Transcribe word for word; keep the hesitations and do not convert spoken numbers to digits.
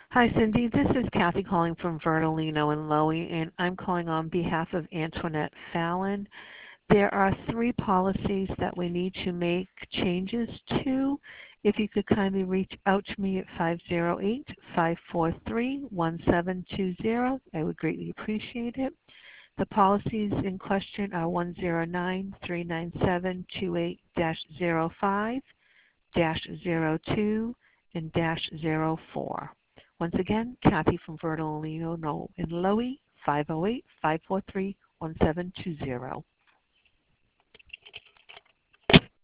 Hi, Cindy. This is Kathy calling from Vertilino and Lowy, and I'm calling on behalf of Antoinette Fallon. There are three policies that we need to make changes to. If you could kindly reach out to me at five zero eight, five four three, one seven two zero, I would greatly appreciate it. The policies in question are one zero nine, three nine seven, two eight dash zero five, dash zero two, and dash zero four. Once again, Kathy from Vertilino and Lowy, five zero eight, five four three, one seven two zero.